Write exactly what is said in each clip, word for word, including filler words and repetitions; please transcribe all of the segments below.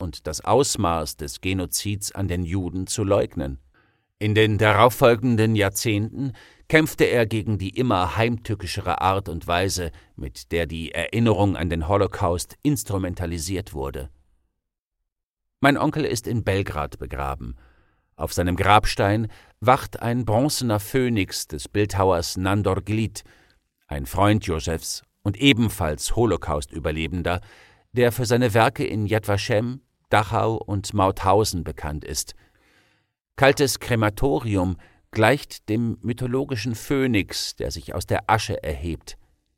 und das Ausmaß des Genozids an den Juden zu leugnen. In den darauffolgenden Jahrzehnten kämpfte er gegen die immer heimtückischere Art und Weise, mit der die Erinnerung an den Holocaust instrumentalisiert wurde. Mein Onkel ist in Belgrad begraben. Auf seinem Grabstein wacht ein bronzener Phönix des Bildhauers Nandor Glied, ein Freund Josefs und ebenfalls Holocaust-Überlebender, der für seine Werke in Yad Vashem, Dachau und Mauthausen bekannt ist. Kaltes Krematorium gleicht dem mythologischen Phönix, der sich aus der Asche erhebt.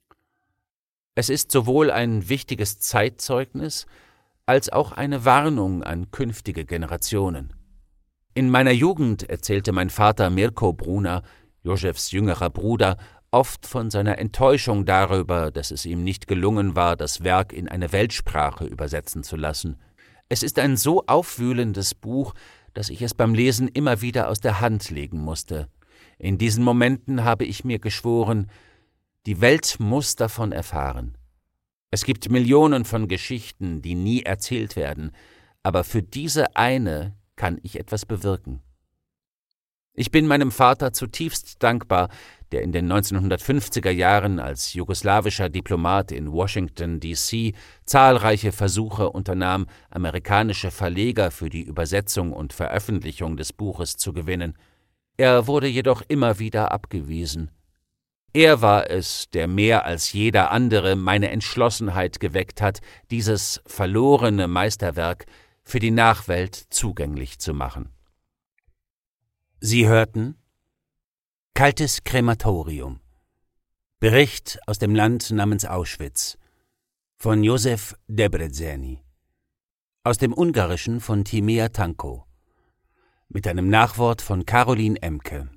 Es ist sowohl ein wichtiges Zeitzeugnis als auch eine Warnung an künftige Generationen. In meiner Jugend erzählte mein Vater Mirko Bruna, Josefs jüngerer Bruder, oft von seiner Enttäuschung darüber, dass es ihm nicht gelungen war, das Werk in eine Weltsprache übersetzen zu lassen. Es ist ein so aufwühlendes Buch, dass ich es beim Lesen immer wieder aus der Hand legen musste. In diesen Momenten habe ich mir geschworen, die Welt muss davon erfahren. Es gibt Millionen von Geschichten, die nie erzählt werden, aber für diese eine kann ich etwas bewirken. Ich bin meinem Vater zutiefst dankbar, der in den neunzehnhundertfünfziger Jahren als jugoslawischer Diplomat in Washington, D C zahlreiche Versuche unternahm, amerikanische Verleger für die Übersetzung und Veröffentlichung des Buches zu gewinnen. Er wurde jedoch immer wieder abgewiesen. Er war es, der mehr als jeder andere meine Entschlossenheit geweckt hat, dieses verlorene Meisterwerk für die Nachwelt zugänglich zu machen. Sie hörten Kaltes Krematorium. Bericht aus dem Land namens Auschwitz von Josef Debreceni. Aus dem Ungarischen von Timea Tanko. Mit einem Nachwort von Caroline Emke.